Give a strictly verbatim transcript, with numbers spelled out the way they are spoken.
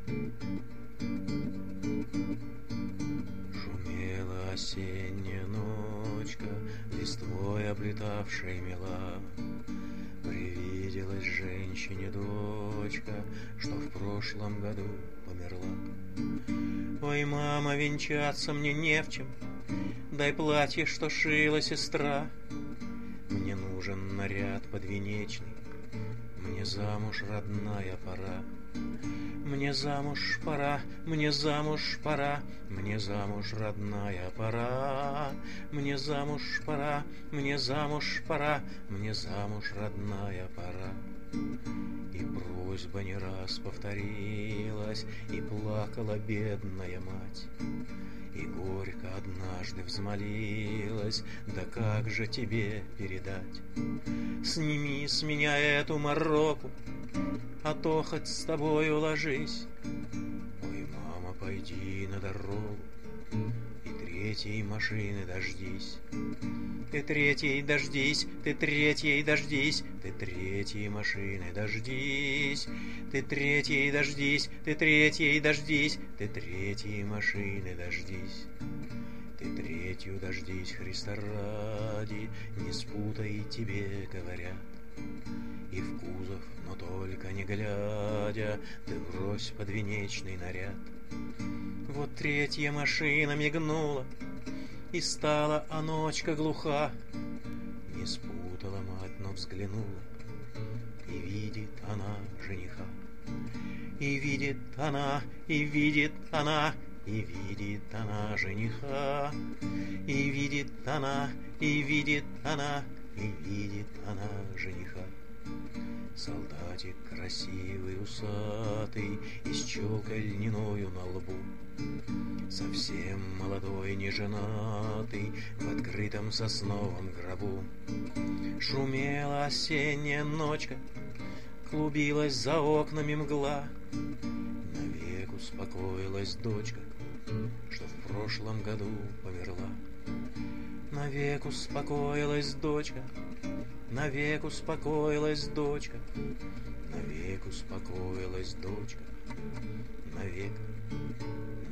Шумела осенняя ночка, листвой облетавшей мела. Привиделась женщине дочка, что в прошлом году померла. Ой, мама, венчаться мне не в чем, дай платье, что шила сестра. Мне нужен наряд подвенечный, мне замуж, родная, пора. Мне замуж пора, мне замуж пора, мне замуж, родная, пора. Мне замуж пора, мне замуж пора, мне замуж, родная, пора. И просьба не раз повторилась, и плакала бедная мать. И горько однажды взмолилась, да как же тебе передать? Сними с меня эту мороку, а то хоть с тобою ложись. Ой, мама, пойди на дорогу и третьей машины дождись. Ты третьей дождись, ты третьей дождись, ты третьей машины дождись. Ты третьей дождись, ты третьей дождись, ты третьей машины дождись. Ты третью дождись, Христа ради, не спутай, тебе говорят. И в кузов, но только не глядя, ты брось подвенечный наряд. Вот третья машина мигнула, и стала а ночка глуха. Не спутала мать, но взглянула, и видит она жениха. И видит она, и видит она, и видит она жениха. И видит она, и видит она, и видит она жениха. Солдатик красивый, усатый, и с челкой льняною на лбу, совсем молодой, неженатый, в открытом сосновом гробу. Шумела осенняя ночка, клубилась за окнами мгла. Навек успокоилась дочка, что в прошлом году померла. Навек успокоилась дочка, навек успокоилась дочка, навек успокоилась дочка, навек